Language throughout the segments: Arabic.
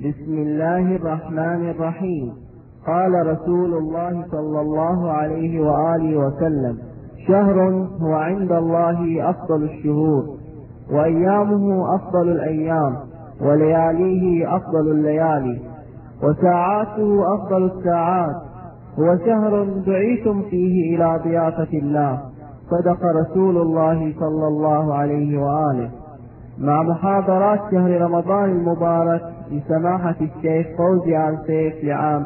بسم الله الرحمن الرحيم. قال رسول الله صلى الله عليه وآله وسلم: شهر هو عند الله أفضل الشهور، وأيامه أفضل الأيام، ولياليه أفضل الليالي، وساعاته أفضل الساعات. هو شهر دعيتم فيه إلى ضيافة الله. صدق رسول الله صلى الله عليه وآله. مع محاضرات شهر رمضان المبارك لسماحة الشيخ فوزي آل سيف لعام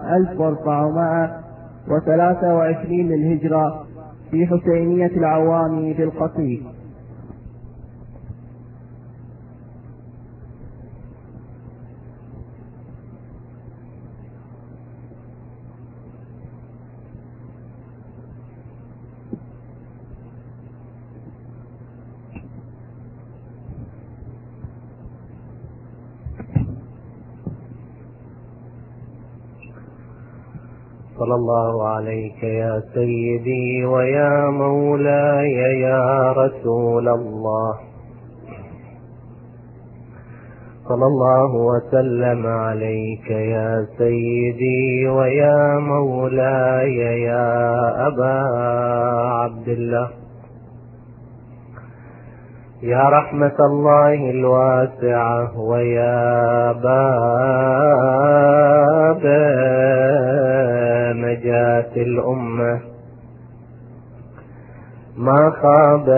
1423 للهجرة في حسينية العوامي بالقصيم. صلى الله عليك يا سيدي ويا مولاي يا رسول الله. صلى الله وسلم عليك يا سيدي ويا مولاي يا أبا عبد الله. يا رحمة الله الواسعة ويا باب نجاة الأمة، ما خاب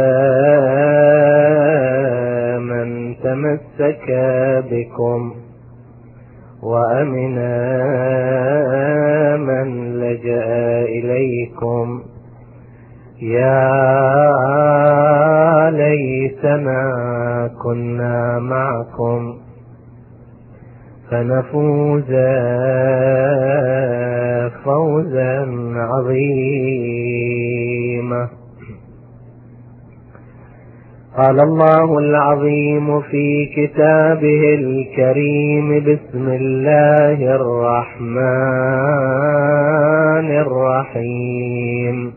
من تمسك بكم، وأمن من لجأ إليكم. يا ليتنا كنا معكم فنفوز فوزا عظيما. قال الله العظيم في كتابه الكريم: بسم الله الرحمن الرحيم.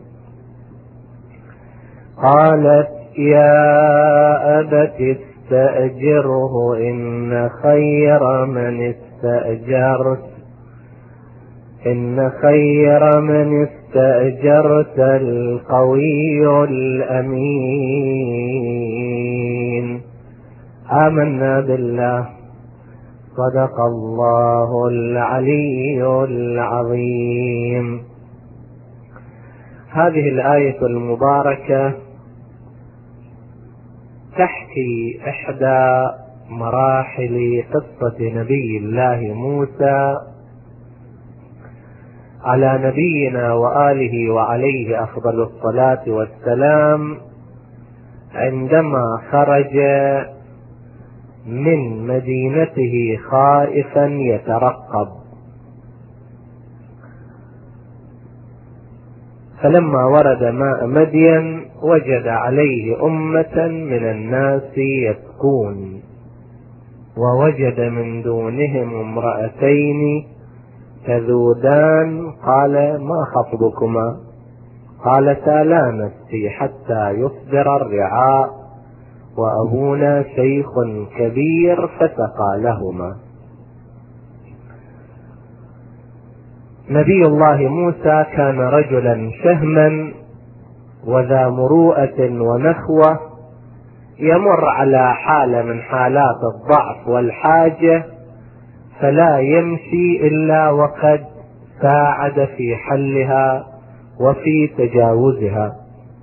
قالت: يا أبت استأجره إن خير من استأجرت القوي الأمين. آمنا بالله. صدق الله العلي العظيم. هذه الآية المباركة تحكي إحدى مراحل قصة نبي الله موسى على نبينا وآله وعليه أفضل الصلاة والسلام، عندما خرج من مدينته خائفا يترقب، فلما ورد ماء مدين وجد عليه أمة من الناس يبكون، ووجد من دونهم امرأتين تذودان. قال: ما خطبكما؟ قالتا: لا نسقي حتى يصدر الرعاء، وأبونا شيخ كبير، فسقى لهما. نبي الله موسى كان رجلا شهما وذا مروءة ونخوة، يمر على حالة من حالات الضعف والحاجة فلا يمشي إلا وقد ساعد في حلها وفي تجاوزها.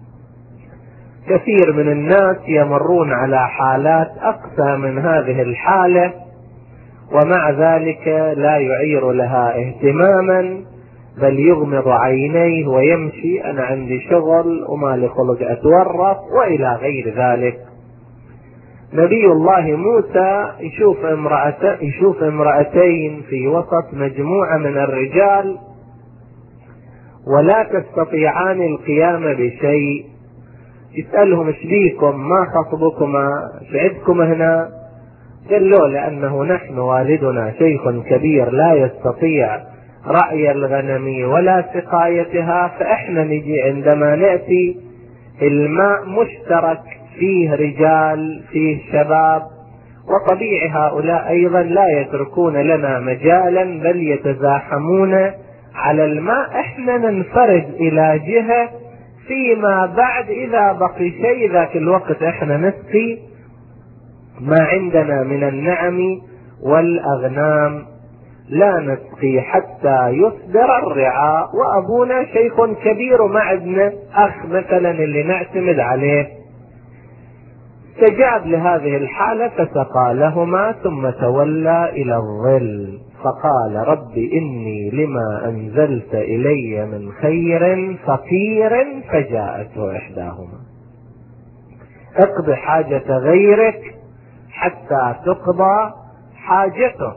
كثير من الناس يمرون على حالات أقسى من هذه الحالة، ومع ذلك لا يعير لها اهتماما، بل يغمض عينيه ويمشي: أنا عندي شغل وما لي خلق أتورط، وإلى غير ذلك. نبي الله موسى يشوف امرأتين في وسط مجموعة من الرجال ولا تستطيعان القيام بشيء. يسألهم: ايش بيكم؟ ما خطبكما؟ شعبكم هنا؟ قالوا: لأنه نحن والدنا شيخ كبير لا يستطيع رعي الغنم ولا سقايتها، فإحنا نجي عندما نأتي الماء مشترك، فيه رجال فيه شباب، وطبيعي هؤلاء أيضا لا يتركون لنا مجالا بل يتزاحمون على الماء. احنا ننفرد إلى جهة، فيما بعد إذا بقي شيء ذاك الوقت احنا نسقي ما عندنا من النعم والأغنام، لا نسقي حتى يصدر الرعاء، وأبونا شيخ كبير وما عندنا أخ مثلا اللي نعتمد عليه. استجاب لهذه الحالة فسقى لهما ثم تولى إلى الظل فقال رب إني لما أنزلت إلي من خير فقير. فجاءته إحداهما اقض حاجة غيرك حتى تقضى حاجتك.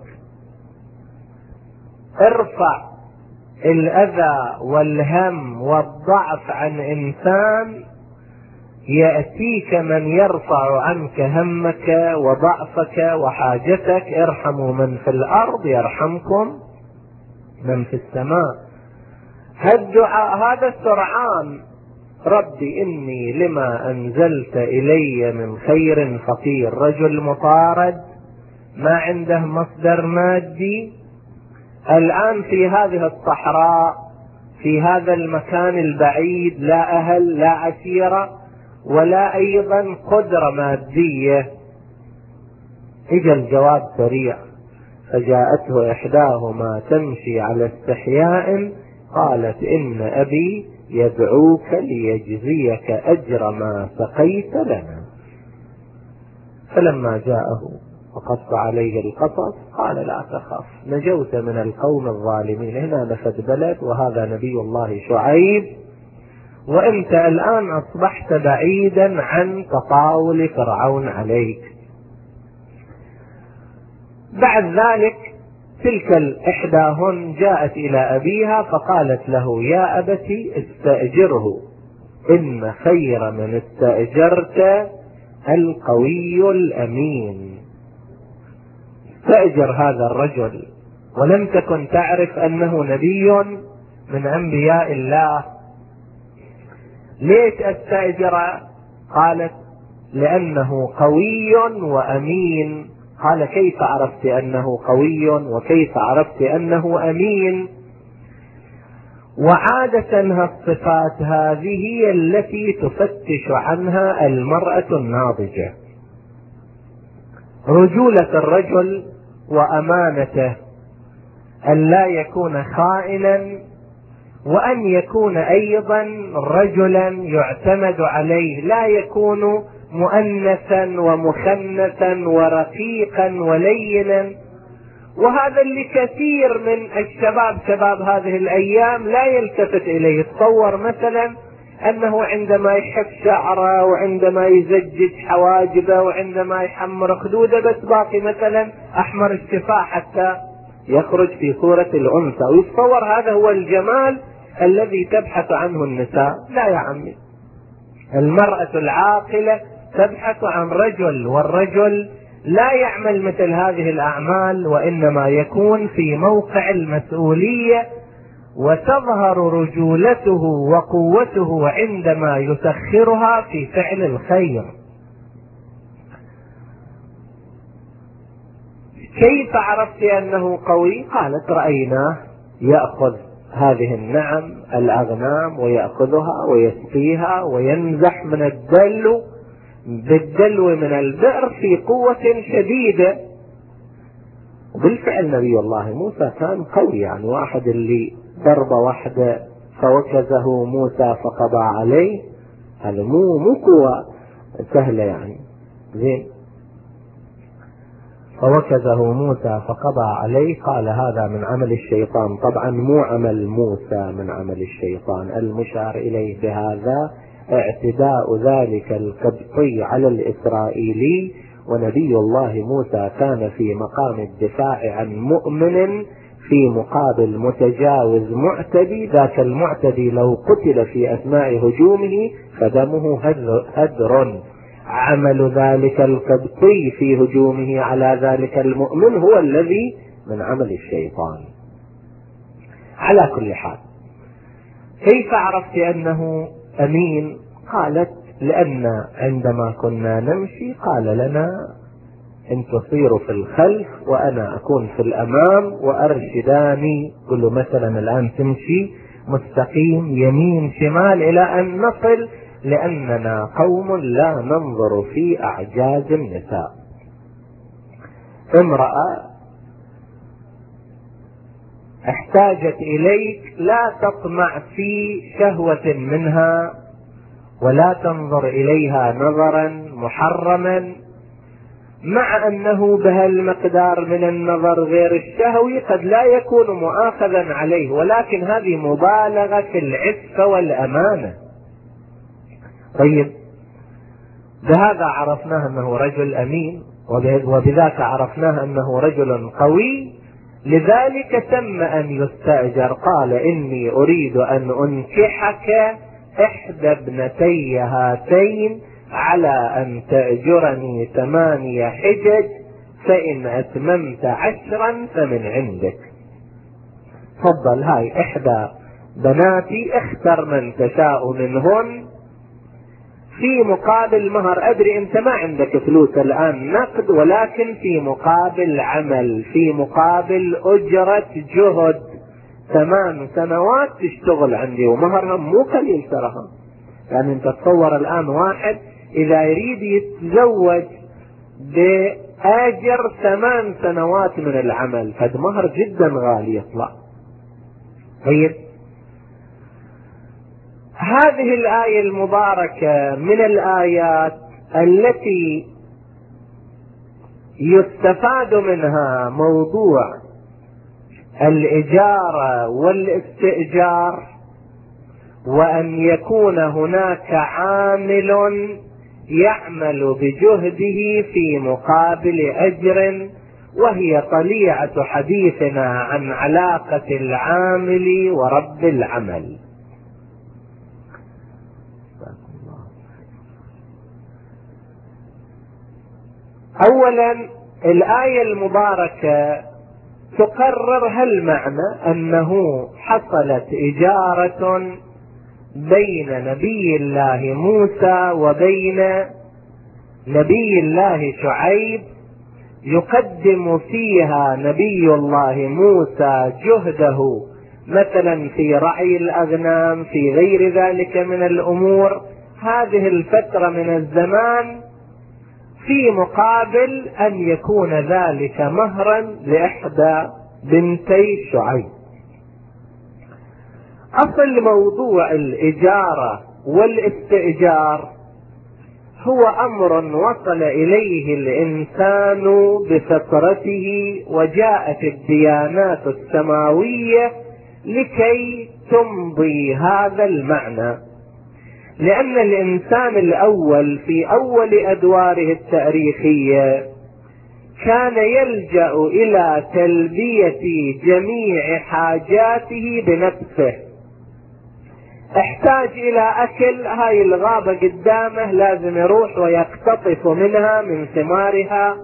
ارفع الأذى والهم والضعف عن إنسان، يأتيك من يرفع عنك همك وضعفك وحاجتك. ارحموا من في الأرض يرحمكم من في السماء. هالدعاء هذا سرعان، ربي إني لما أنزلت إلي من خير فقير. رجل مطارد ما عنده مصدر مادي، الآن في هذه الصحراء في هذا المكان البعيد، لا أهل لا عشيرة ولا أيضا قدرة مادية. إجا الجواب سريع، فجاءته إحداهما تمشي على استحياء قالت إن أبي يدعوك ليجزيك أجر ما سقيت لنا. فلما جاءه وقص عليه القصص قال لا تخف نجوت من القوم الظالمين. هنا نفد بلد وهذا نبي الله شعيب، وانت الآن أصبحت بعيدا عن تطاول فرعون عليك. بعد ذلك تلك الإحداهن جاءت إلى أبيها فقالت له يا أبتي استأجره إن خير من استأجرت القوي الأمين. استأجر هذا الرجل ولم تكن تعرف أنه نبي من أنبياء الله. ليش استأجر؟ قالت لأنه قوي وأمين. قال كيف عرفت أنه قوي وكيف عرفت أنه أمين؟ وعادة الصفات هذه هي التي تفتش عنها المرأة الناضجة. رجولة الرجل وأمانته، أن لا يكون خائنا، وأن يكون أيضا رجلا يعتمد عليه، لا يكون مؤنثا ومخنثا ورقيقا ولينا. وهذا اللي كثير من الشباب شباب هذه الأيام لا يلتفت إليه. تصور مثلا أنه عندما يحف شعره وعندما يزجج حواجبه وعندما يحمر خدوده بس باقي مثلا أحمر الشفاه حتى يخرج في صورة الأنثى، ويتصور هذا هو الجمال الذي تبحث عنه النساء. لا يا عمي، المرأة العاقلة تبحث عن رجل، والرجل لا يعمل مثل هذه الأعمال وإنما يكون في موقع المسؤولية، وتظهر رجولته وقوته عندما يسخرها في فعل الخير. كيف عرفت أنه قوي؟ قالت رأيناه يأخذ هذه النعم الأغنام ويأخذها ويسقيها وينزح من الدلو بالدلو من البئر في قوة شديدة. وبالفعل نبي الله موسى كان قوي، يعني واحد اللي ضربة واحدة فوكزه موسى فقضى عليه، هذا مو قوة سهلة يعني. زين، فوكزه موسى فقضى عليه. قال هذا من عمل الشيطان. طبعا مو عمل موسى، من عمل الشيطان. المشار إليه بهذا اعتداء ذلك القبطي على الإسرائيلي، ونبي الله موسى كان في مقام الدفاع عن مؤمن في مقابل متجاوز معتدي. ذاك المعتدي لو قتل في أثناء هجومه فدمه هدر. عمل ذلك القبطي في هجومه على ذلك المؤمن هو الذي من عمل الشيطان. على كل حال، كيف عرفت أنه أمين؟ قالت لأن عندما كنا نمشي قال لنا انت تصيروا في الخلف وانا اكون في الامام وارشداني. كله مثلا الان تمشي مستقيم يمين شمال الى ان نصل، لاننا قوم لا ننظر في اعجاز النساء. امرأة احتاجت اليك لا تطمع في شهوة منها ولا تنظر اليها نظرا محرما، مع انه بهالمقدار من النظر غير الشهوي قد لا يكون مؤاخذا عليه، ولكن هذه مبالغة في العفة والامانة. طيب بهذا عرفناه انه رجل امين، وبذاك عرفناه انه رجل قوي، لذلك تم ان يستأجر. قال اني اريد ان انكحك احدى ابنتي هاتين على ان تأجرني 8 حجج، فان اتممت 10 فمن عندك. تفضل، هاي احدى بناتي، اختر من تشاء منهن في مقابل مهر. ادري انت ما عندك فلوس الان نقد، ولكن في مقابل عمل، في مقابل اجرة جهد 8 سنوات تشتغل عندي، ومهرها مو قليل تراها. يعني انت تصور الان واحد اذا يريد يتزوج بآجر 8 سنوات من العمل، فد مهر جدا غالي يطلع. طيب هذه الآية المباركة من الآيات التي يستفاد منها موضوع الإجارة والاستئجار، وأن يكون هناك عامل يعمل بجهده في مقابل أجر، وهي طليعة حديثنا عن علاقة العامل ورب العمل. اولا الآية المباركة تقرر هالمعنى، انه حصلت إجارة بين نبي الله موسى وبين نبي الله شعيب، يقدم فيها نبي الله موسى جهده مثلا في رعي الأغنام، في غير ذلك من الأمور، هذه الفترة من الزمان، في مقابل أن يكون ذلك مهرا لإحدى بنتي شعيب. أصل موضوع الإجارة والاستئجار هو أمر وصل إليه الإنسان بفطرته، وجاءت الديانات السماوية لكي تمضي هذا المعنى. لأن الإنسان الأول في أول أدواره التاريخية كان يلجأ إلى تلبية جميع حاجاته بنفسه. احتاج إلى أكل، هاي الغابة قدامه لازم يروح ويقتطف منها من ثمارها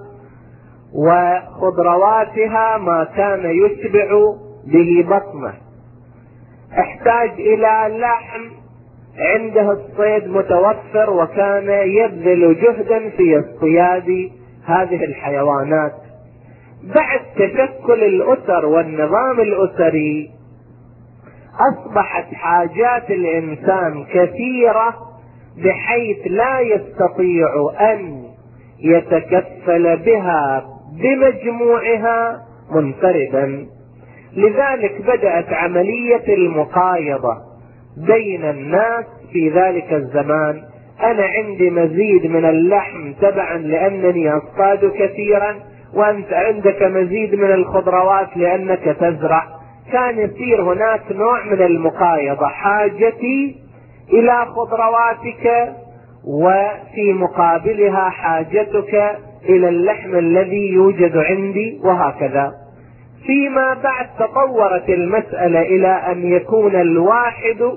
وخضرواتها ما كان يشبع به بطنه. احتاج إلى لحم، عنده الصيد متوفر وكان يبذل جهدا في اصطياد هذه الحيوانات. بعد تشكل الأسر والنظام الأسري أصبحت حاجات الإنسان كثيرة بحيث لا يستطيع أن يتكفل بها بمجموعها منفردا. لذلك بدأت عملية المقايضة بين الناس في ذلك الزمان. أنا عندي مزيد من اللحم تبعا لأنني أصطاد كثيرا، وأنت عندك مزيد من الخضروات لأنك تزرع. كان يصير هناك نوع من المقايضة، حاجتي إلى خضرواتك وفي مقابلها حاجتك إلى اللحم الذي يوجد عندي، وهكذا. فيما بعد تطورت المسألة إلى أن يكون الواحد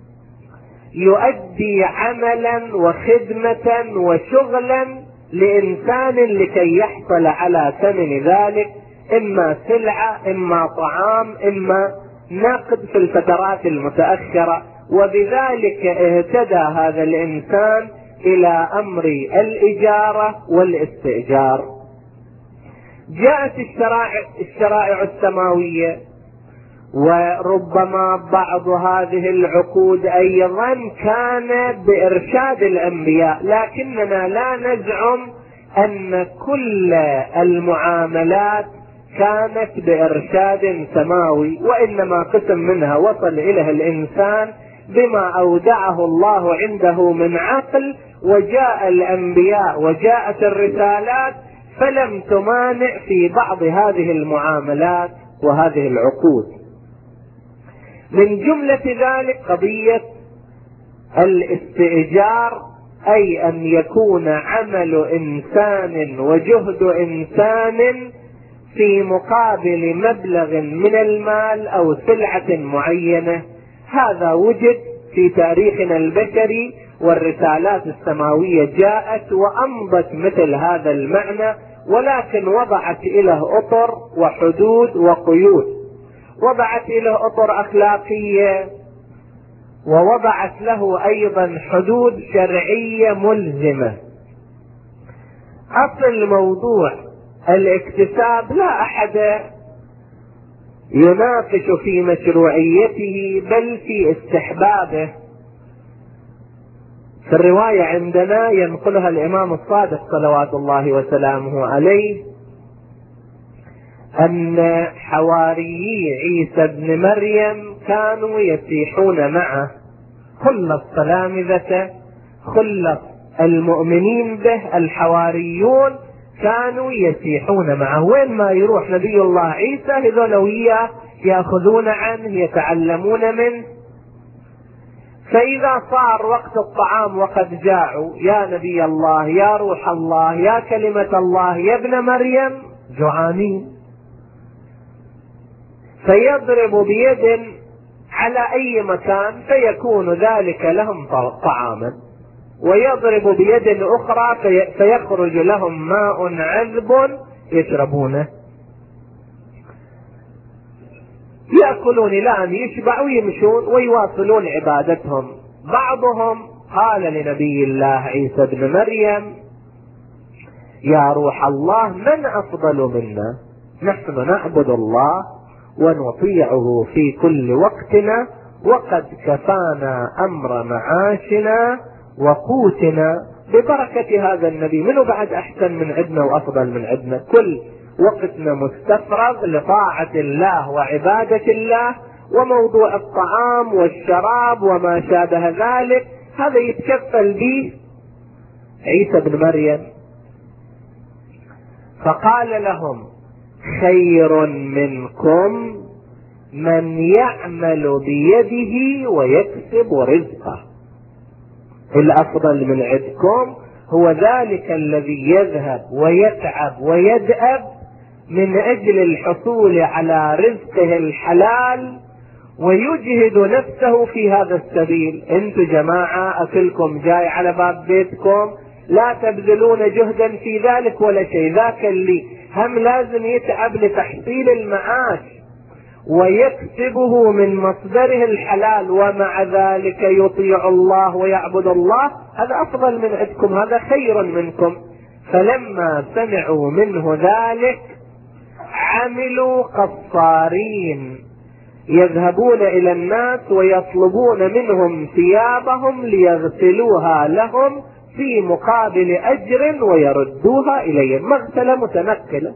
يؤدي عملا وخدمة وشغلا لإنسان لكي يحصل على ثمن ذلك، إما سلعة، إما طعام، إما نقد في الفترات المتأخرة. وبذلك اهتدى هذا الإنسان إلى أمر الإجارة والاستئجار. جاءت الشرائع السماوية، وربما بعض هذه العقود أيضا كان بإرشاد الأنبياء، لكننا لا نزعم أن كل المعاملات كانت بإرشاد سماوي، وإنما قسم منها وصل إليه الإنسان بما أودعه الله عنده من عقل، وجاء الأنبياء وجاءت الرسالات فلم تمانع في بعض هذه المعاملات وهذه العقود. من جملة ذلك قضية الاستئجار، أي أن يكون عمل إنسان وجهد إنسان في مقابل مبلغ من المال أو سلعة معينة. هذا وجد في تاريخنا البشري، والرسالات السماوية جاءت وأمضت مثل هذا المعنى، ولكن وضعت له أطر وحدود وقيود، وضعت له أطر أخلاقية، ووضعت له أيضا حدود شرعية ملزمة. أصل موضوع الاكتساب لا أحد يناقش في مشروعيته بل في استحبابه. في الرواية عندنا ينقلها الإمام الصادق صلوات الله وسلامه عليه أن حواريي عيسى بن مريم كانوا يسيحون معه، خلص تلامذته، خلص المؤمنين به الحواريون كانوا يسيحون معه، وين ما يروح نبي الله عيسى هذول وياه يأخذون عنه يتعلمون منه. فإذا صار وقت الطعام وقد جاعوا، يا نبي الله، يا روح الله، يا كلمة الله، يا ابن مريم، جوعانين، فيضرب بيد على أي مكان فيكون ذلك لهم طعاما، ويضرب بيد أخرى فيخرج لهم ماء عذب يشربونه، يأكلون إلى أن يشبعوا ويمشون ويواصلون عبادتهم. بعضهم قال لنبي الله عيسى بن مريم: يا روح الله، من أفضل منا؟ نحن نعبد الله ونطيعه في كل وقتنا، وقد كفانا أمر معاشنا وقوتنا ببركة هذا النبي، منو بعد أحسن من عندنا وأفضل من عندنا؟ كل وقتنا مستفرغ لطاعة الله وعبادة الله، وموضوع الطعام والشراب وما شابه ذلك هذا يتكفل به عيسى بن مريم. فقال لهم: خير منكم من يعمل بيده ويكسب رزقه. الأفضل من عندكم هو ذلك الذي يذهب ويتعب ويدأب من أجل الحصول على رزقه الحلال ويجهد نفسه في هذا السبيل. انتم جماعة أكلكم جاي على باب بيتكم، لا تبذلون جهدا في ذلك ولا شيء، ذاك اللي هم لازم يتعب لتحصيل المعاش ويكسبه من مصدره الحلال، ومع ذلك يطيع الله ويعبد الله، هذا أفضل من عندكم، هذا خير منكم. فلما سمعوا منه ذلك عملوا قصارين يذهبون إلى الناس ويطلبون منهم ثيابهم ليغسلوها لهم في مقابل أجر ويردوها إليهم، مغسلة متنقلة.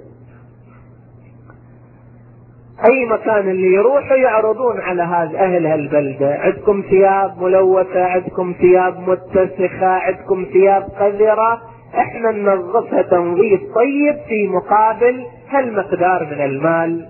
أي مكان اللي يروحوا يعرضون على أهل هالبلدة: عندكم ثياب ملوثة، عندكم ثياب متسخة، عندكم ثياب قذرة، احنا ننظفها تنظيف طيب في مقابل هالمقدار من المال.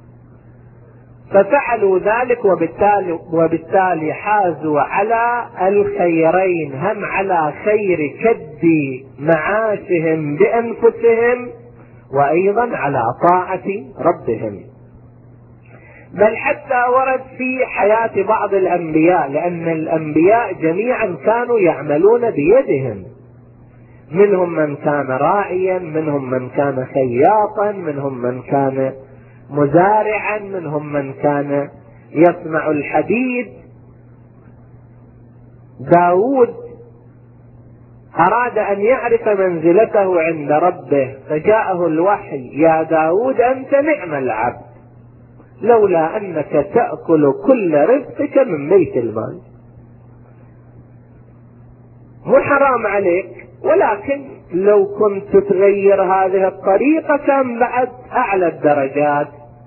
ففعلوا ذلك، وبالتالي حازوا على الخيرين، هم على خير كد معاشهم بأنفسهم، وأيضا على طاعة ربهم. بل حتى ورد في حياة بعض الأنبياء، لأن الأنبياء جميعا كانوا يعملون بيدهم، منهم من كان راعيا، منهم من كان خياطا، منهم من كان مزارعا، منهم من كان يصنع الحديد. داود أراد أن يعرف منزلته عند ربه فجاءه الوحي: يا داود أنت نعم العبد لولا أنك تأكل كل رزقك من بيت المال. مو حرام عليك، ولكن لو كنت تغير هذه الطريقة كان بعد أعلى الدرجات.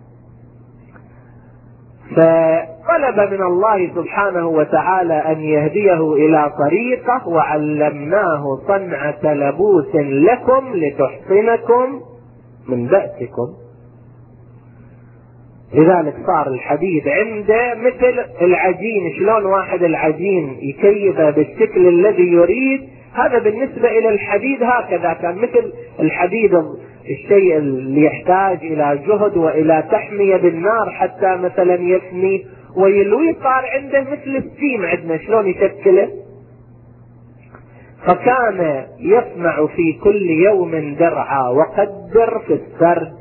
فطلب من الله سبحانه وتعالى أن يهديه إلى طريقه: وعلمناه صنعة لبوس لكم لتحصنكم من بأسكم. لذلك صار الحديد عنده مثل العجين. شلون واحد العجين يكيفه بالشكل الذي يريد، هذا بالنسبة إلى الحديد هكذا كان مثل الحديد، الشيء اللي يحتاج إلى جهد وإلى تحمية بالنار حتى مثلا يفني ويلوي، صار عنده مثل السيم عندنا شلون يشكله. فكان يصنع في كل يوم درعا وقدر في السرد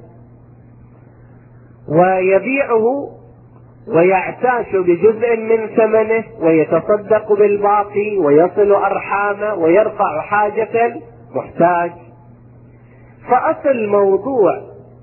ويبيعه ويعتاش بجزء من ثمنه ويتصدق بالباقي ويصل أرحامه ويرفع حاجة المحتاج. فأصل موضوع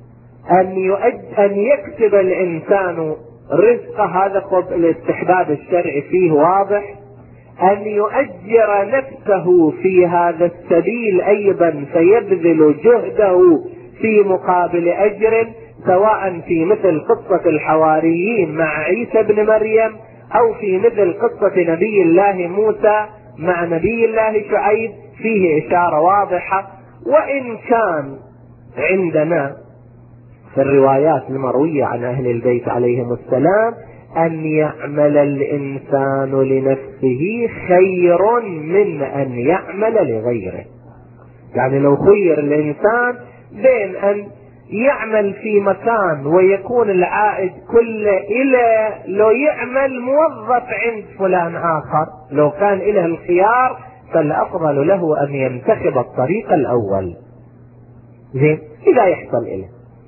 أن يكسب الإنسان رزقه، هذا الاستحباب الشرعي فيه واضح. أن يؤجر نفسه في هذا السبيل أيضا فيبذل جهده في مقابل أجر، سواء في مثل قصة الحواريين مع عيسى بن مريم أو في مثل قصة نبي الله موسى مع نبي الله شعيب، فيه إشارة واضحة. وإن كان عندنا في الروايات المروية عن أهل البيت عليهم السلام أن يعمل الإنسان لنفسه خير من أن يعمل لغيره. يعني لو خير الإنسان بين أن يعمل في مكان ويكون العائد كله إلى لو يعمل موظف عند فلان آخر، لو كان إله الخيار فالأفضل له أن ينتخب الطريق الأول. زين، إذا يحصل إله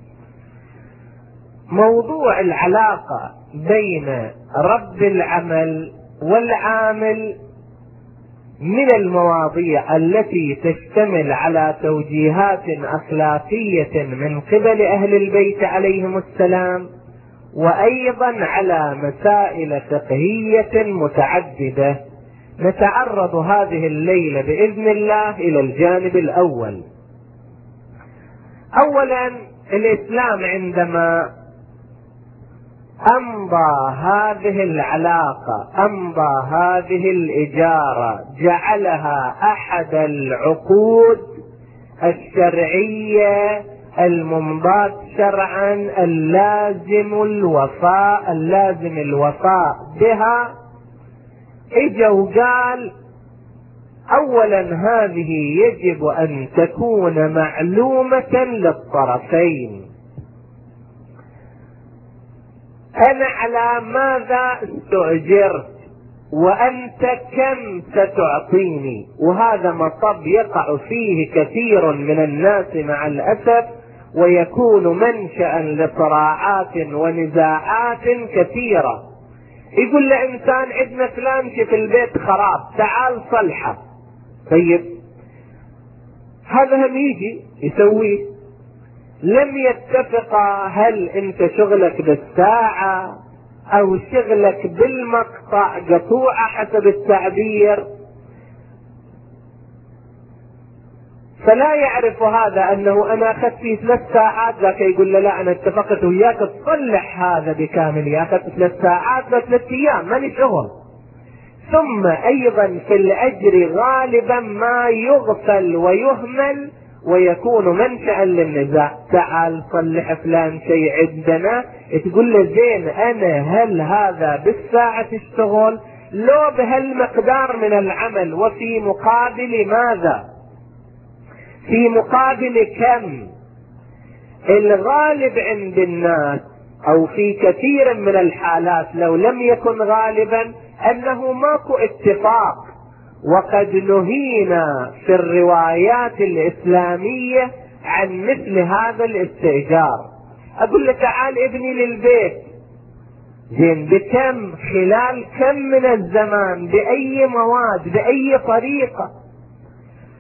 موضوع العلاقة بين رب العمل والعامل من المواضيع التي تشتمل على توجيهات أخلاقية من قبل أهل البيت عليهم السلام، وأيضا على مسائل فقهية متعددة. نتعرض هذه الليلة بإذن الله إلى الجانب الأول. أولا، الإسلام عندما أمضى هذه العلاقة، أمضى هذه الإجارة، جعلها أحد العقود الشرعية الممضاة شرعا اللازم الوفاء بها. اجا وقال: أولا هذه يجب أن تكون معلومة للطرفين. أنا على ماذا استؤجرت وأنت كم ستعطيني؟ وهذا مطب يقع فيه كثير من الناس مع الأسف، ويكون منشأ لصراعات ونزاعات كثيرة. يقول لإنسان: عندنا فلان في البيت خراب، تعال صلحه. طيب هذا هم يجي يسويه، لم يتفقا هل انت شغلك بالساعة او شغلك بالمقطع، قطوعة حسب التعبير. فلا يعرف هذا انه انا اخذت فيه 3 ساعات، ذاك يقول له: لا انا اتفقت وياك تصلح هذا بكامل، اخذت 3 ساعات ب 3 ايام ماني شغل. ثم ايضا في الاجر غالبا ما يغفل ويهمل ويكون منشأ للنزاع. تعال صلح فلان شيء عندنا، تقول له: زين انا هل هذا بالساعة تشتغل لو بهالمقدار من العمل، وفي مقابل ماذا؟ في مقابل كم؟ الغالب عند الناس او في كثير من الحالات لو لم يكن غالبا انه ماكو اتفاق. وقد نهينا في الروايات الإسلامية عن مثل هذا الاستئجار. أقول له: تعال ابني للبيت، زين بكم؟ خلال كم من الزمان؟ بأي مواد؟ بأي طريقة؟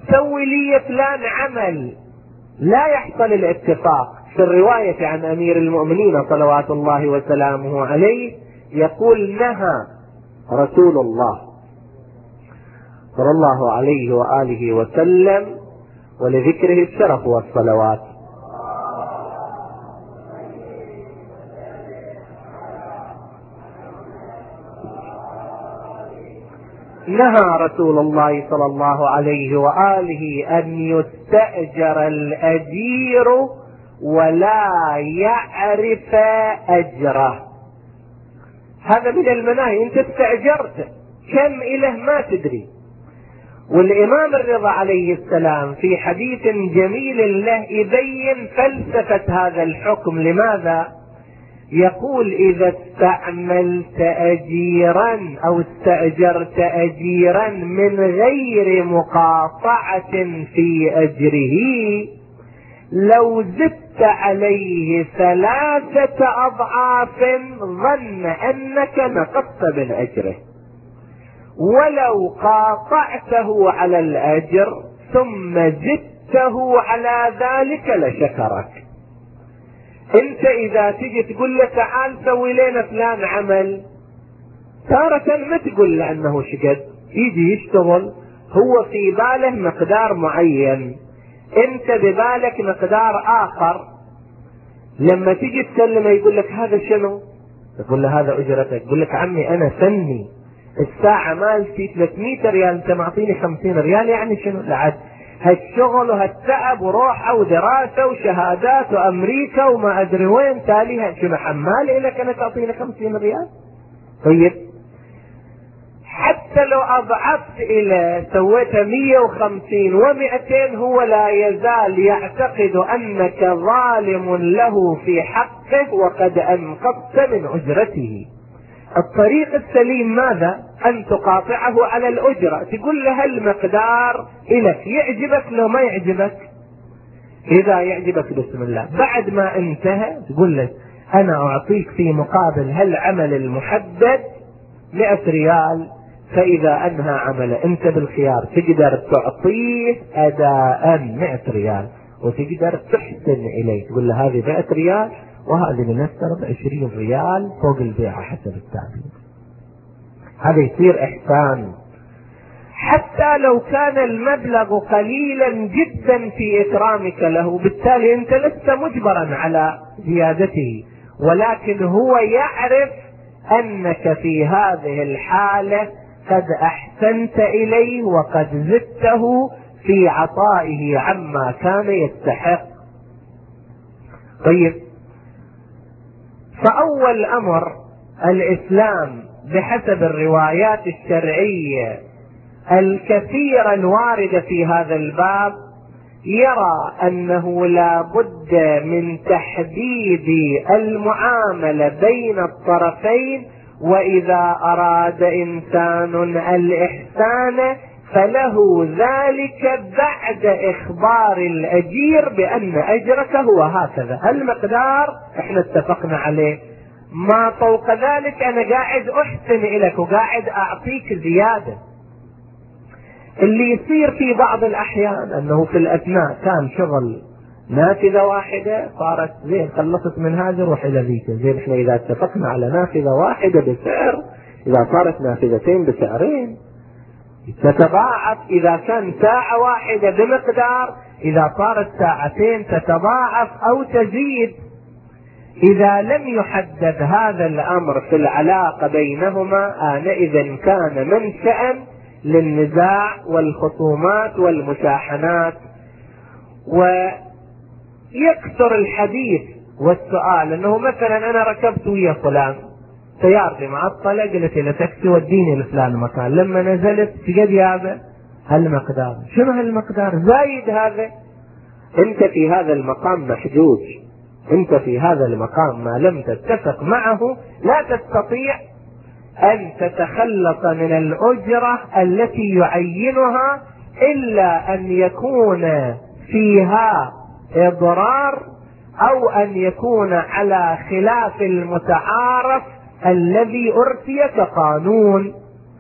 سوي لي فلان عمل، لا يحصل الاتفاق. في الرواية عن أمير المؤمنين صلوات الله وسلامه عليه يقول: نهى رسول الله صلى الله عليه وآله وسلم، ولذكره الشرف والصلوات، نهى رسول الله صلى الله عليه وآله أن يستأجر الأجير ولا يعرف أجره. هذا من المناهي، انت استأجرت كم إله ما تدري. والإمام الرضا عليه السلام في حديث جميل له يبين فلسفة هذا الحكم. لماذا؟ يقول: إذا استعملت أجيرا أو استأجرت أجيرا من غير مقاطعة في أجره، لو زدت عليه 3 أضعاف ظن أنك نقصت من أجره، ولو قاطعته على الأجر ثم زدته على ذلك لشكرك. انت اذا تجي تقول له تعال سوي لنا فلان عمل، تارة ما تقول له انه شقد، يجي يشتغل هو في باله مقدار معين، انت ببالك مقدار اخر. لما تيجي تسلمه يقول لك هذا شنو؟ تقول له هذا اجرتك. يقول لك عمي انا فني، الساعة مالتي 300 ريال، انت معطيني 50 ريال، يعني شنو؟ لعد هالشغل وهالتعب وروحه ودراسة وشهادات وامريكا وما ادري وين تاليها، شنو حمال الك انا تعطيني 50 ريال؟ طيب حتى لو اضعفت الى سويتها 150 و200 هو لا يزال يعتقد انك ظالم له في حقه وقد انقصت من اجرته. الطريق السليم ماذا؟ ان تقاطعه على الاجرة، تقول له هالمقدار الك، يعجبك لو ما يعجبك؟ اذا يعجبك بسم الله. بعد ما انتهى تقول له انا اعطيك في مقابل هالعمل المحدد 100 ريال، فاذا انهى عمله انت بالخيار، تقدر تعطيه اداء 100 ريال وتقدر تحسن اليه، تقول له هذه 100 ريال وهذه لنفترض 20 ريال فوق البيعة حسب التعبير. هذا يصير احسان، حتى لو كان المبلغ قليلا جدا في اكرامك له، بالتالي انت لست مجبرا على زيادته، ولكن هو يعرف انك في هذه الحالة قد احسنت اليه وقد زدته في عطائه عما كان يستحق. طيب، فأول أمر الإسلام بحسب الروايات الشرعية الكثيرة الواردة في هذا الباب يرى أنه لا بد من تحديد المعاملة بين الطرفين، وإذا أراد إنسان الإحسان فله ذلك بعد إخبار الأجير بأن أجرك هو هكذا، المقدار احنا اتفقنا عليه، ما فوق ذلك أنا قاعد أحسن إليك وقاعد أعطيك زيادة. اللي يصير في بعض الأحيان أنه في الأثناء كان شغل نافذة واحدة صارت زين، خلصت من هذا روح إلى ذيك، زين احنا إذا اتفقنا على نافذة واحدة بسعر، إذا صارت نافذتين بسعرين تتضاعف. إذا كان ساعة واحدة بمقدار، إذا صارت ساعتين تتضاعف أو تزيد. إذا لم يحدد هذا الأمر في العلاقة بينهما آنئذ كان منشأ للنزاع والخصومات والمشاحنات، ويكثر الحديث والسؤال. أنه مثلا أنا ركبت ويا فلان سيارتي معطلة، قلت له تاكسي وديني لفلان مكان، لما نزلت تقد هذا هالمقدار، شنو هالمقدار؟ زايد هذا. انت في هذا المقام محجوج، انت في هذا المقام ما لم تتفق معه لا تستطيع ان تتخلص من الاجرة التي يعينها الا ان يكون فيها اضرار او ان يكون على خلاف المتعارف الذي أرسي كقانون.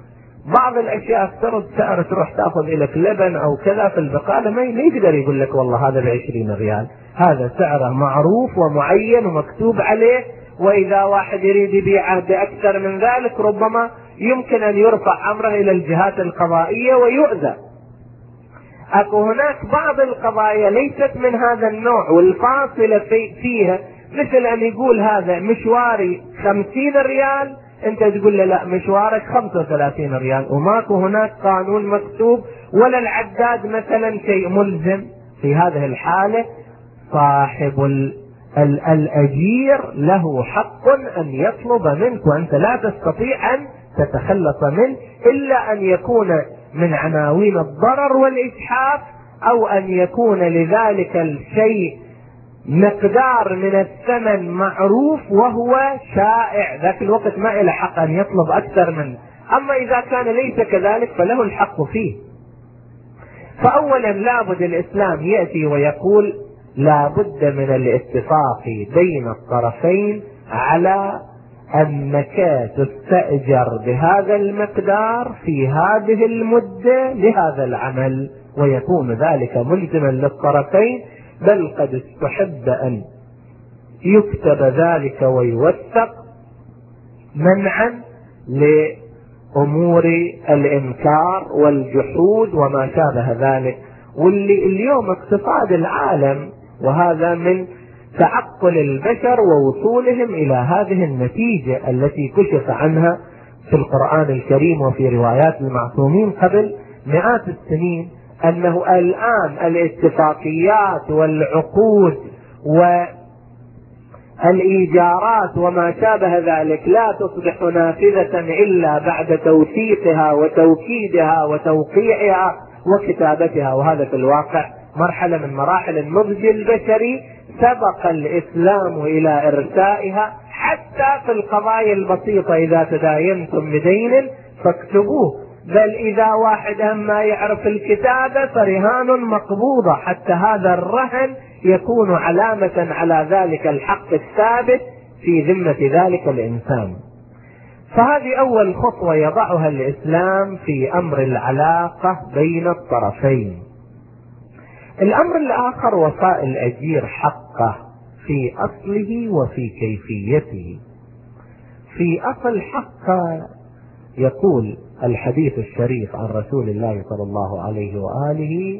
بعض الاشياء افترض سعر تروح تاخذ لك لبن او كذا في البقالة ما يقدر يقول لك والله هذا ب20 ريال، هذا سعره معروف ومعين ومكتوب عليه، واذا واحد يريد يبيعه باكثر من ذلك ربما يمكن ان يرفع امره الى الجهات القضائية ويؤذى. اكو هناك بعض القضايا ليست من هذا النوع، والفاصلة فيها مثل ان يقول هذا مشواري 50 ريال، انت تقول له لا مشوارك 35 ريال، وماكو هناك قانون مكتوب ولا العداد مثلا شيء ملزم. في هذه الحالة صاحب الأجير له حق أن يطلب منك، وأنت لا تستطيع أن تتخلص منه إلا أن يكون من عناوين الضرر والإجحاف، أو أن يكون لذلك الشيء مقدار من الثمن معروف وهو شائع، ذاك الوقت ما له حق أن يطلب أكثر منه. أما إذا كان ليس كذلك فله الحق فيه. فأولا لابد الإسلام يأتي ويقول لابد من الاتفاق بين الطرفين على أنك تستأجر بهذا المقدار في هذه المدة لهذا العمل، ويكون ذلك ملزما للطرفين، بل قد استحب أن يكتب ذلك ويوثق منعا لأمور الإنكار والجحود وما شابه ذلك. واللي اليوم اقتصاد العالم، وهذا من تعقل البشر ووصولهم إلى هذه النتيجة التي كشف عنها في القرآن الكريم وفي روايات المعصومين قبل مئات السنين، أنه الآن الاتفاقيات والعقود والإيجارات وما شابه ذلك لا تصبح نافذة إلا بعد توثيقها وتوكيدها وتوقيعها وكتابتها. وهذا في الواقع مرحلة من مراحل النضج البشري سبق الإسلام إلى إرسائها. حتى في القضايا البسيطة إذا تداينتم بدين فاكتبوه، بل إذا واحد ما يعرف الكتابة فرهان مقبوضة، حتى هذا الرهن يكون علامة على ذلك الحق الثابت في ذمة ذلك الإنسان. فهذه أول خطوة يضعها الإسلام في أمر العلاقة بين الطرفين. الأمر الآخر وفاء الأجير حقه في أصله وفي كيفيته. في أصل حقه يقول الحديث الشريف عن رسول الله صلى الله عليه وآله: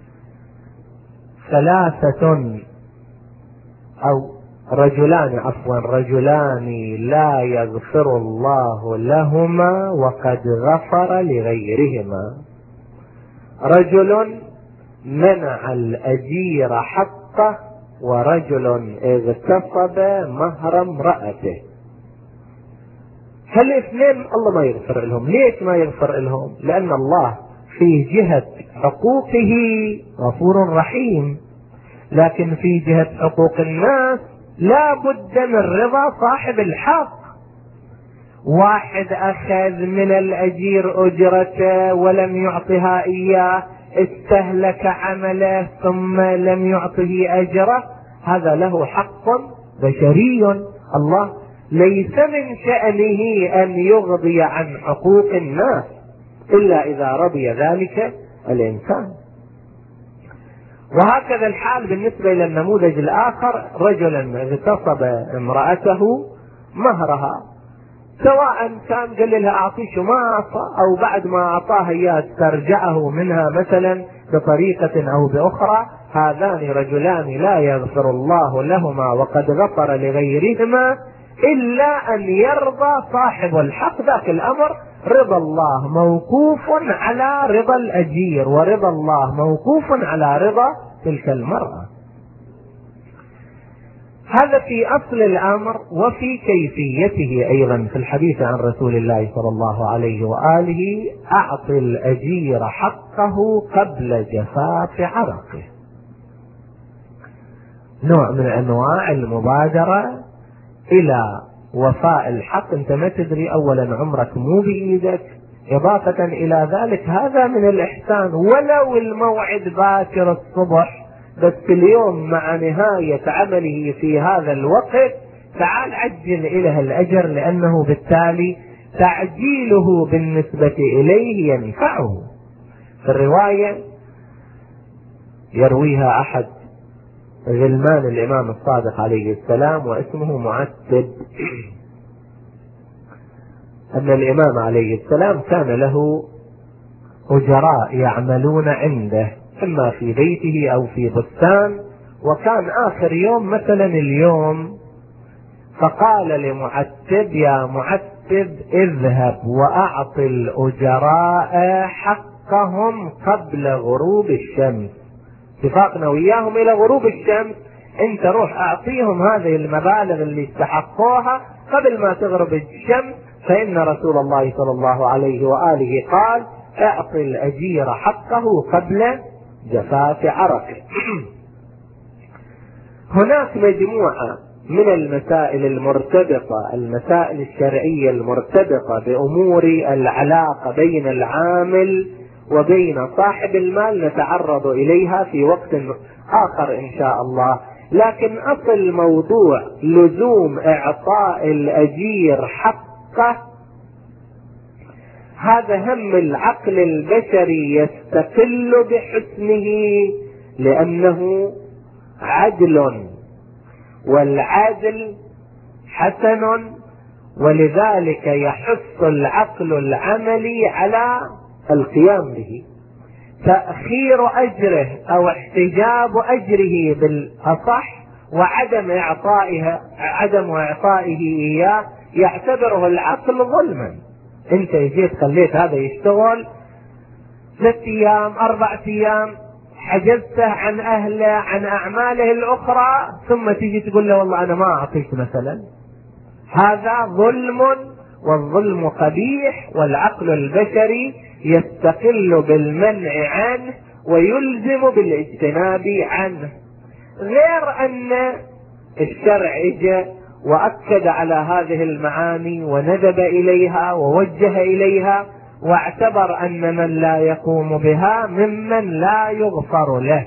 رجلان لا يغفر الله لهما وقد غفر لغيرهما: رجل منع الأجير حقه، ورجل اغتصب مهر امرأته. هالاثنين الله ما يغفر لهم. ليش ما يغفر لهم؟ لأن الله في جهة حقوقه غفور رحيم، لكن في جهة حقوق الناس لا بد من رضا صاحب الحق. واحد أخذ من الأجير أجرته ولم يعطها إياه، استهلك عمله ثم لم يعطه أجره، هذا له حق بشري. الله ليس من شأنه أن يغضي عن حقوق الناس إلا إذا رضي ذلك الإنسان. وهكذا الحال بالنسبة إلى النموذج الآخر: رجلا اغتصب امرأته مهرها، سواء كان قال لها أعطيش ما أعطى، أو بعد ما أعطاها إياه استرجعه منها مثلا بطريقة أو بأخرى، هذان رجلان لا يغفر الله لهما وقد غفر لغيرهما إلا أن يرضى صاحب الحق. ذاك الأمر رضا الله موقوف على رضا الأجير، ورضا الله موقوف على رضا تلك المرأة. هذا في أصل الأمر. وفي كيفيته أيضا في الحديث عن رسول الله صلى الله عليه وآله: أعطي الأجير حقه قبل جفاف عرقه. نوع من أنواع المبادرة إلى وفاء الحق. أنت ما تدري، أولا عمرك مو بإيدك، إضافة إلى ذلك هذا من الإحسان. ولو الموعد باكر الصبح، بس اليوم مع نهاية عمله في هذا الوقت تعال عجل إليه الأجر، لأنه بالتالي تعجيله بالنسبة إليه ينفعه. في الرواية يرويها أحد غلمان الإمام الصادق عليه السلام واسمه معتب، أن الإمام عليه السلام كان له أجراء يعملون عنده إما في بيته أو في بستان، وكان آخر يوم مثلا اليوم، فقال لمعتب: يا معتب اذهب وأعط الأجراء حقهم قبل غروب الشمس، اتفاقنا وياهم إلى غروب الشمس، انت روح أعطيهم هذه المبالغ اللي استحقوها قبل ما تغرب الشمس، فإن رسول الله صلى الله عليه وآله قال: اعطي الأجير حقه قبل جفاف عرقه. هناك مجموعة من المسائل المرتبطة، المسائل الشرعية المرتبطة بأمور العلاقة بين العامل وبين صاحب المال نتعرض إليها في وقت آخر إن شاء الله، لكن أصل موضوع لزوم إعطاء الأجير حقه هذا هم العقل البشري يستقل بحسنه، لأنه عدل، والعدل حسن، ولذلك يحث العقل العملي على القيام به. تأخير أجره أو احتجاب أجره بالأصح وعدم إعطائه إياه يعتبره العقل ظلما. انت جيت خليت هذا يشتغل 6 أيام 4 أيام، حجزته عن أهله عن أعماله الأخرى، ثم تيجي تقول له والله أنا ما أعطيك مثلا، هذا ظلم، والظلم قبيح، والعقل البشري يستقل بالمنع عنه ويلزم بالاجتناب عنه. غير أن الشرع اجى وأكد على هذه المعاني وندب إليها ووجه إليها، واعتبر أن من لا يقوم بها ممن لا يغفر له.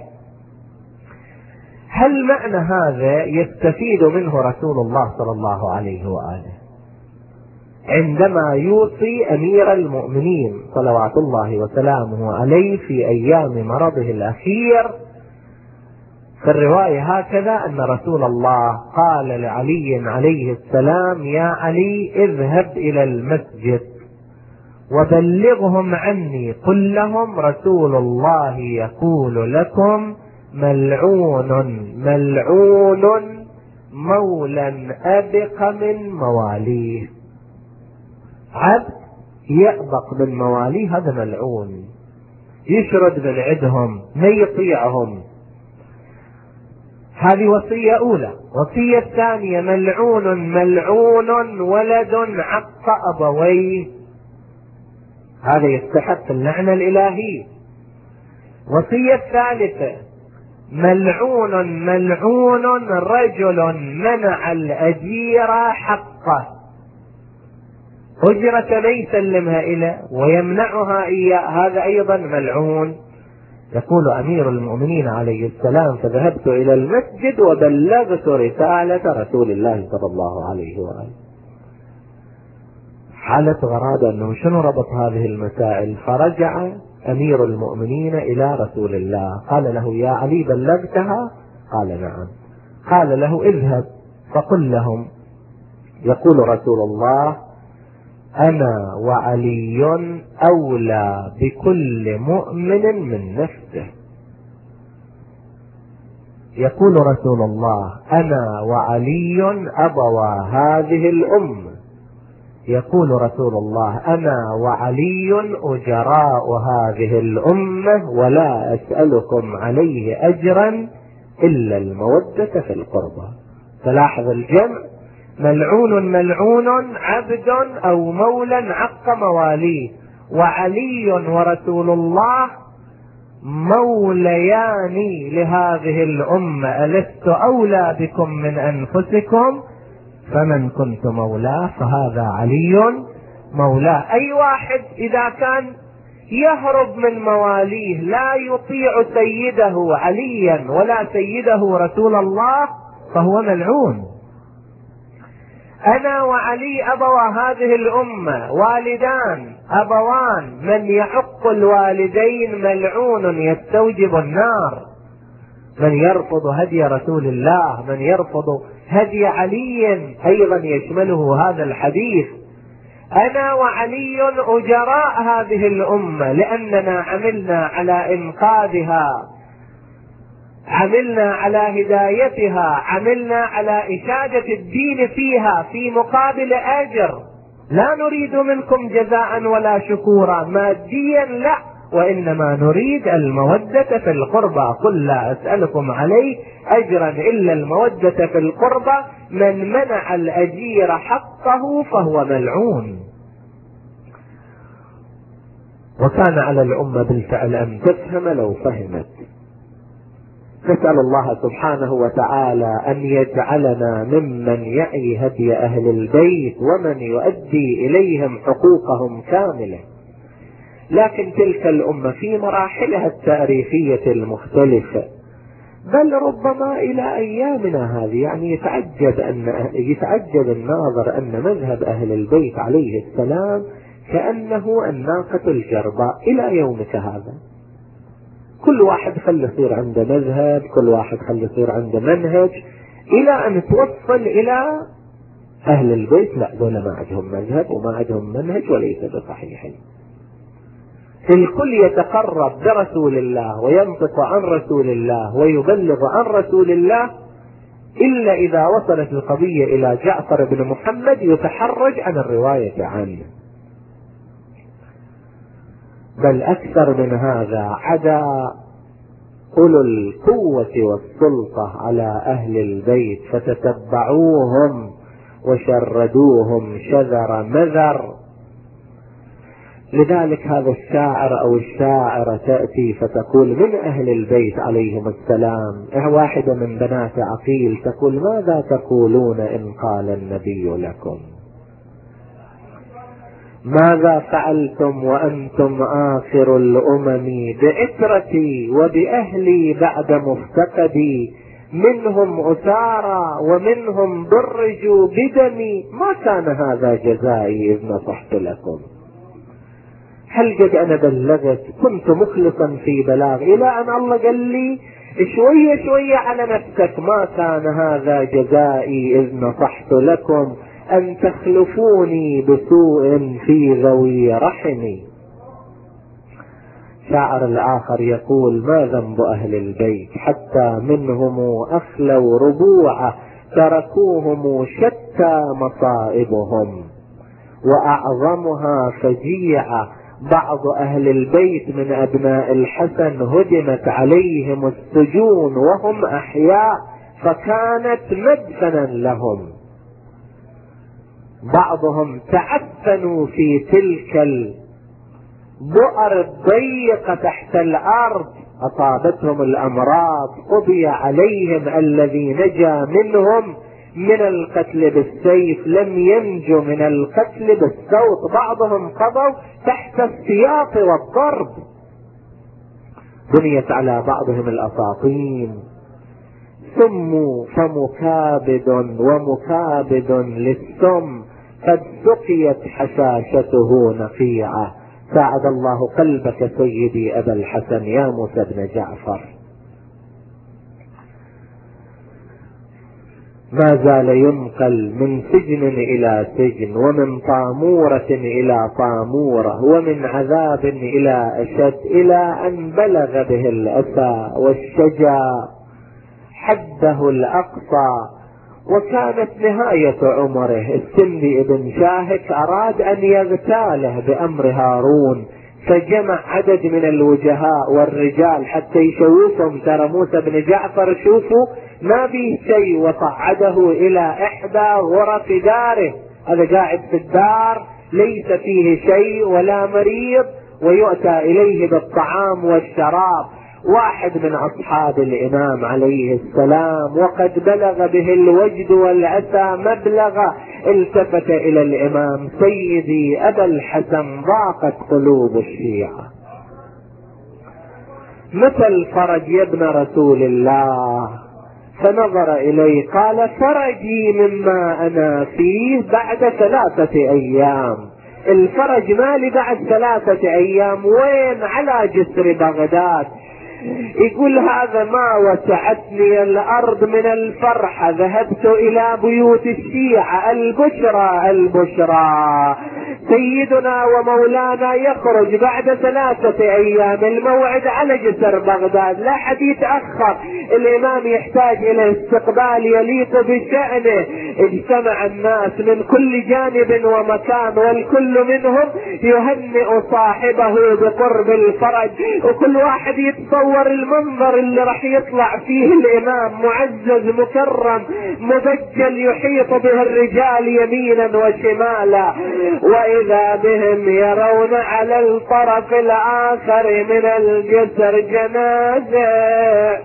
هل معنى هذا يستفيد منه رسول الله صلى الله عليه وآله عندما يوصي أمير المؤمنين صلوات الله وسلامه عليه في أيام مرضه الأخير؟ في الرواية هكذا أن رسول الله قال لعلي عليه السلام: يا علي اذهب إلى المسجد وبلغهم عني، قل لهم رسول الله يقول لكم: ملعون ملعون مولا أبق من مواليه. عبد يأبق من مواليه هذا ملعون، يشرد من عدهم ما يطيعهم. هذه وصية أولى. وصية ثانية: ملعون ملعون ولد عق أبويه، هذا يستحق اللعنة الإلهية. وصية ثالثة: ملعون ملعون رجل منع الأجير حقه، أجرة ما يسلمها إليه ويمنعها إياه، هذا أيضا ملعون. يقول أمير المؤمنين عليه السلام: فذهبت إلى المسجد وبلغت رسالة رسول الله صلى الله عليه وآله. حالة غرابة أنه شنو ربط هذه المسائل؟ فرجع أمير المؤمنين إلى رسول الله قال له: يا علي بلغتها؟ قال: نعم. قال له: اذهب فقل لهم يقول رسول الله: أنا وعلي أولى بكل مؤمن من نفسه. يقول رسول الله: أنا وعلي أبوى هذه الأمة. يقول رسول الله: أنا وعلي أجراء هذه الأمة، ولا أسألكم عليه أجرا إلا المودة في القربى. فلاحظ الجمع: ملعون ملعون عبد أو مولا عق مواليه، وعلي ورسول الله موليان لهذه الأمة، ألست أولى بكم من أنفسكم؟ فمن كنت مولاه فهذا علي مولاه. أي واحد إذا كان يهرب من مواليه لا يطيع سيده عليا ولا سيده رسول الله فهو ملعون. أنا وعلي أبوا هذه الأمة، والدان أبوان، من يحق الوالدين ملعون يستوجب النار. من يرفض هدي رسول الله، من يرفض هدي علي، أيضا يشمله هذا الحديث. أنا وعلي أجراء هذه الأمة، لأننا عملنا على إنقاذها، عملنا على هدايتها، عملنا على إشادة الدين فيها في مقابل أجر. لا نريد منكم جزاء ولا شكورا ماديا، لا، وإنما نريد المودة في القربى. قل لا أسألكم عليه أجرا إلا المودة في القربى، من منع الأجير حقه فهو ملعون. وكان على الأمة بالفعل أن تفهم لو فهمت. نسأل الله سبحانه وتعالى أن يجعلنا ممن يعي هدي أهل البيت ومن يؤدي إليهم حقوقهم كاملة. لكن تلك الأمة في مراحلها التاريخية المختلفة، بل ربما إلى أيامنا هذه، يعني يتعجب الناظر أن مذهب أهل البيت عليه السلام كأنه الناقة الجرباء إلى يومك هذا. كل واحد خلي يصير عنده مذهب، كل واحد خلي يصير عنده منهج، إلى أن توصل إلى أهل البيت لا، دول ما عندهم مذهب وما عندهم منهج وليس بصحيحين. الكل يتقرب برسول الله وينطق عن رسول الله ويبلغ عن رسول الله، إلا إذا وصلت القضية إلى جعفر بن محمد يتحرج عن الرواية عنه. بل أكثر من هذا، عدا أولو القوة والسلطة على أهل البيت فتتبعوهم وشردوهم شذر مذر. لذلك هذا الشاعر أو الشاعرة تأتي فتقول من أهل البيت عليهم السلام، واحدة من بنات عقيل تقول: ماذا تقولون إن قال النبي لكم؟ ماذا فعلتم وأنتم آخر الأمم بإترتي وبأهلي بعد مفتقدي، منهم أسارى ومنهم ضرجوا بدمي، ما كان هذا جزائي إذ نصحت لكم؟ هل قد أنا بلغت؟ كنت مخلصا في بلاغ، إلى أن الله قال لي شوية شوية على نفسك، ما كان هذا جزائي إذ نصحت لكم أن تخلفوني بسوء في ذوي رحمي. شاعر الآخر يقول: ما ذنب أهل البيت حتى منهم أخلوا ربوعه، تركوهم شتى مصائبهم وأعظمها فجيعة. بعض أهل البيت من أبناء الحسن هدمت عليهم السجون وهم أحياء فكانت مدفنا لهم. بعضهم تعفنوا في تلك البؤر الضيقة تحت الأرض، أصابتهم الأمراض، قضي عليهم. الذي نجا منهم من القتل بالسيف لم ينجو من القتل بالصوت. بعضهم قضوا تحت السياط والضرب. بنيت على بعضهم الأساطين. سموا فمكابد ومكابد للسم، قد سقيت حشاشته نقيعة. ساعد الله قلبك سيدي أبا الحسن يا موسى بن جعفر. ما زال ينقل من سجن إلى سجن، ومن طامورة إلى طامورة، ومن عذاب إلى أشد، إلى أن بلغ به الأسى والشجا حده الأقصى. وكانت نهاية عمره. السندي ابن شاهك أراد أن يغتاله بأمر هارون، فجمع عدد من الوجهاء والرجال حتى يشوفهم: ترى موسى بن جعفر شوفوا ما به شيء، وصعده إلى إحدى غرف داره. هذا قاعد في الدار ليس فيه شيء ولا مريض، ويؤتى إليه بالطعام والشراب. واحد من أصحاب الإمام عليه السلام وقد بلغ به الوجد والأسى مبلغا، التفت إلى الإمام: سيدي أبا الحسن، ضاقت قلوب الشيعة، متى الفرج يا ابن رسول الله؟ فنظر إليه قال: فرجي مما أنا فيه بعد 3 أيام. الفرج مالي بعد 3 أيام، وين؟ على جسر بغداد. يقول: هذا ما وسعتني الأرض من الفرحة، ذهبت إلى بيوت الشيعة. البشرى البشرى، سيدنا ومولانا يخرج بعد 3 أيام، الموعد على جسر بغداد، لا حد يتأخر. الإمام يحتاج إلى استقبال يليق بشأنه. اجتمع الناس من كل جانب ومكان، والكل منهم يهنئ صاحبه بقرب الفرج، وكل واحد يتصور المنظر اللي راح يطلع فيه الإمام معزز مكرم مبجل يحيط به الرجال يمينا وشمالا. وإذا بهم يرون على الطرف الآخر من الجسر جنازة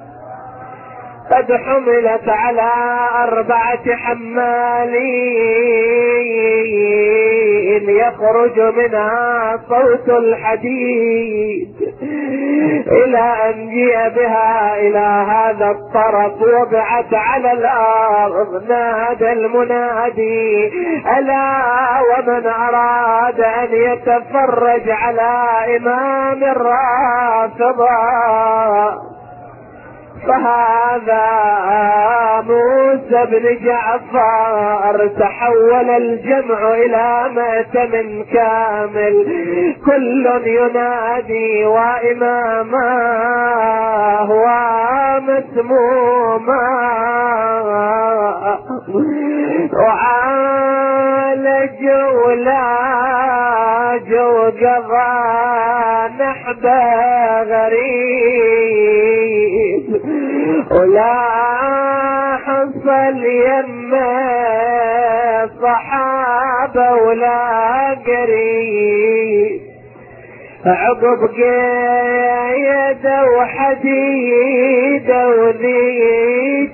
قد حملت على 4 حمالين، يخرج منها صوت الحديد، إلى أن جاء بها إلى هذا الطرف، وضعت على الأرض. نادى المنادي: ألا ومن أراد أن يتفرج على إمام الرافضة فهذا موسى بن جعفر. تحول الجمع إلى مأتم كامل، كل ينادي وإماما ومسموما، وعالجوا ولاجوا قضى نحب غريب، ولا حصل يمه صحابة ولا قريب. عقب قيده وحديده وذيك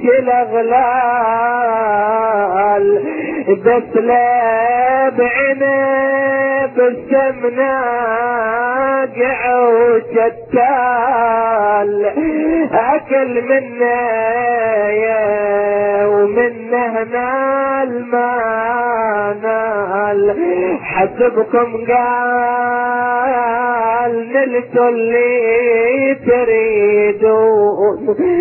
الأغلال، بس لا بعنب السمناقع وشتال، أكل منه ومنه نال ما نال. حسبكم قال نلت اللي تريدون،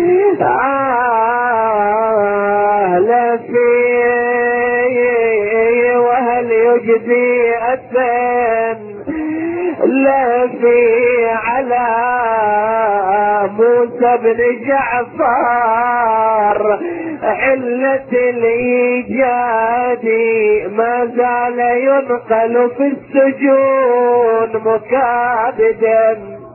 لا فيه وهل يجدي أثن، لا فيه على موسى بن جعفر علة الإيجاد، ما زال ينقل في السجون مكابدا.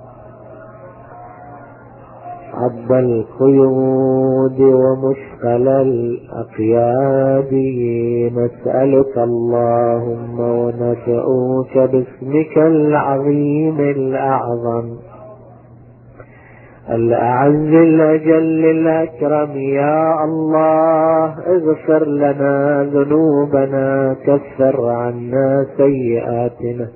عض القيود ومشقل الأقياد، نسألك اللهم وندعوك باسمك العظيم الأعظم الأعز الأجل الأكرم. يا الله اغفر لنا ذنوبنا، كفر عنا سيئاتنا،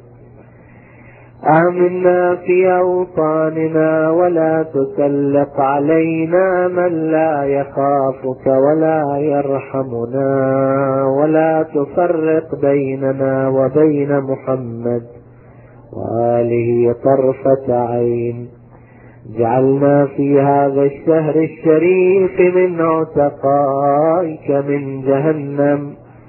آمنا في أوطاننا، ولا تسلط علينا من لا يخافك ولا يرحمنا، ولا تفرق بيننا وبين محمد وآله طرفة عين. جعلنا في هذا الشهر الشريف من عتقائك من جهنم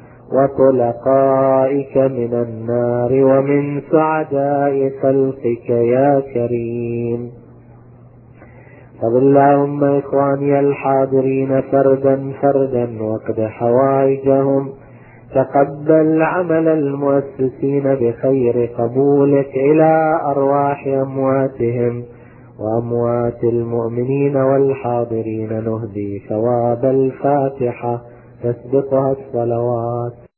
وطلقائك من النار، ومن سعداء خلقك يا كريم. فضل اللهم إخواني الحاضرين فردا فردا واقض حوائجهم، تقبل عمل المؤسسين بخير قبولك إلى أرواح أمواتهم وأموات المؤمنين والحاضرين. نهدي ثواب الفاتحة تسبقها الصلوات.